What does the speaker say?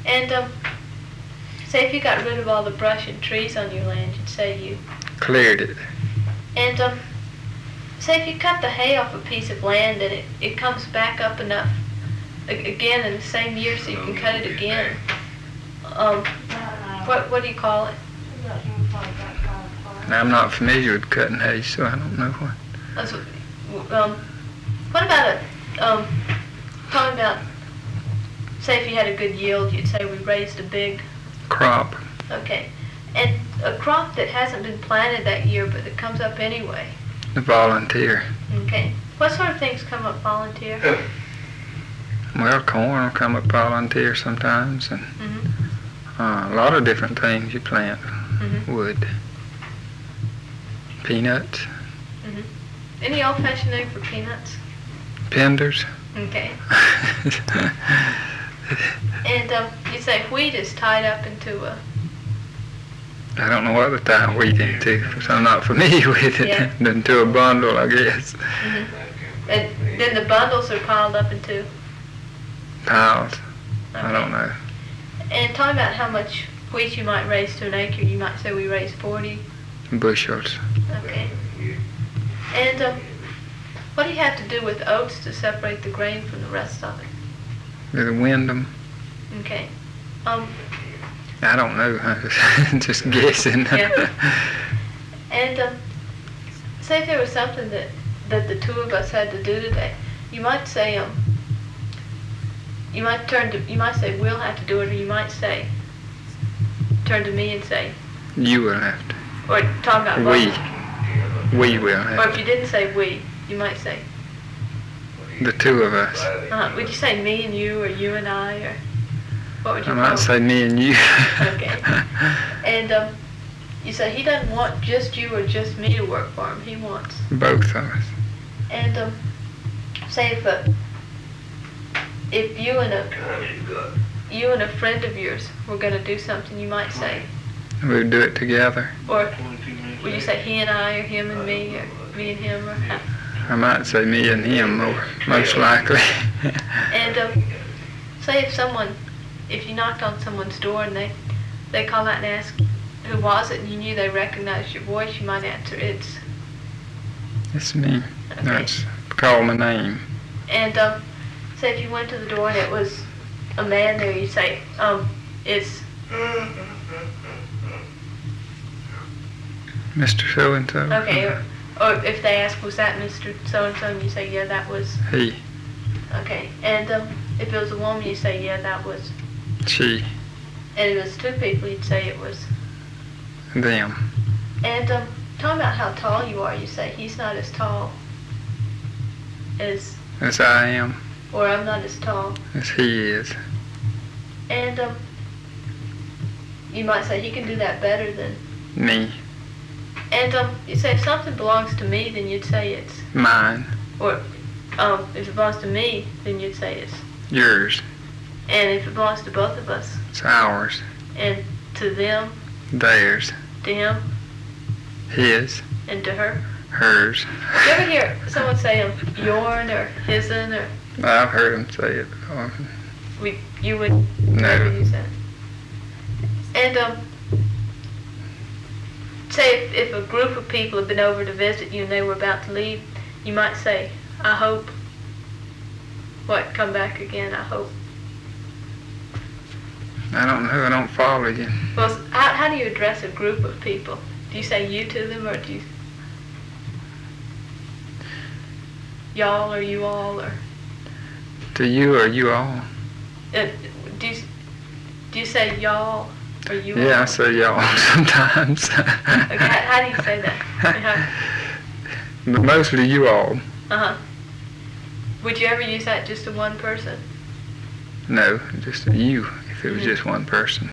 And say if you got rid of all the brush and trees on your land, you'd say you cleared it. And say if you cut the hay off a piece of land and it comes back up enough again in the same year so you can cut it again, what do you call it? Now, I'm not familiar with cutting hay, so I don't know what. What about talking about, say if you had a good yield, you'd say we raised a big crop. Okay. And a crop that hasn't been planted that year but that comes up anyway. The volunteer. Okay. What sort of things come up volunteer? Well, corn will come up volunteer sometimes, and a lot of different things you plant. Wood. Peanuts. Any old-fashioned name for peanuts? Penders. Okay. And you say wheat is tied up into a... I don't know what to tie wheat into, because I'm not familiar with it. Yeah. Into a bundle, I guess. And then the bundles are piled up into... Piles. Okay. I don't know. And talking about how much wheat you might raise to an acre, you might say we raise 40. Bushels. Okay. And what do you have to do with oats to separate the grain from the rest of it? Do the wind them? Okay. I don't know. I'm just guessing. Yeah. And say if there was something that the two of us had to do today, you might say you might say we'll have to do it, or you might say turn to me and say You will have to. or talk about We will have or if you didn't say we, you might say the two of us. would you say me and you, or you and I, or what would you I call might it? say me and you. Okay. And you say he doesn't want just you or just me to work for him. He wants Both of us. And say if you and a friend of yours were going to do something, you might say, We'll do it together. or would you say he and I, or him and me, or me and him, or how? I might say me and him more, most likely. And say if you knocked on someone's door and they call out and ask who was it, and you knew they recognized your voice, you might answer it's me. Okay. That's call my name. And say if you went to the door and it was a man there, you say it's Mr. So-and-so. okay, or if they ask was that Mr. So-and-so, and you say yeah, that was He. okay. And if it was a woman, you say yeah, that was She. and if it was two people, you'd say it was Them. And talking about how tall you are, you say he's not as tall as As I am. or I'm not as tall. As he is. And you might say he can do that better than Me. And you say if something belongs to me, then you'd say it's Mine. or if it belongs to me, then you'd say it's Yours. and if it belongs to both of us, It's ours. and to them, Theirs. to him, His. and to her. Hers. You ever hear someone say yourn or his'n or I've heard him say it before. you would never use that? And say if a group of people had been over to visit you and they were about to leave, you might say, I hope. What? Come back again, I hope. I don't know. I don't follow you. Well, how do you address a group of people? Do you say you to them, or do you y'all, or you all, or To you or you all? do you say y'all or you all? Yeah, I say y'all sometimes. Okay, how do you say that? But mostly you all. Uh-huh. Would you ever use that just to one person? No, just you if it was just one person.